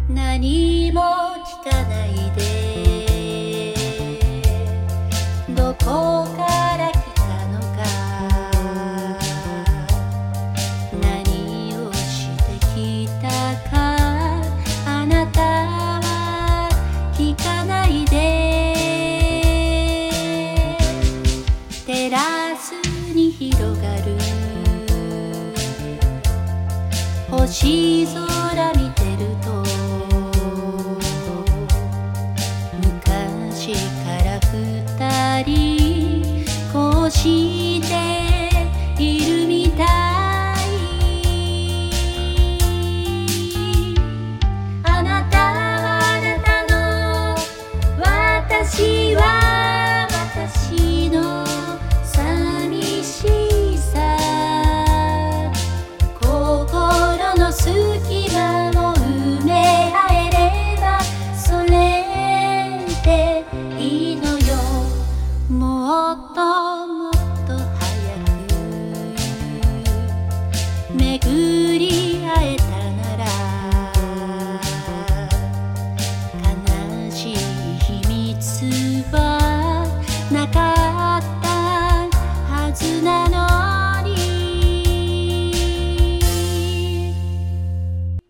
何も聞かないでどこから来たのか何をしてきたかあなたは聞かないでテラスに広がる星空見てると昔から二人こうしているみたいあなたはあなたの私は私の寂しさ心の隙間を埋め合えればそれでいいのよもっともっと早く巡り会えたなら悲しい秘密はなかったはずな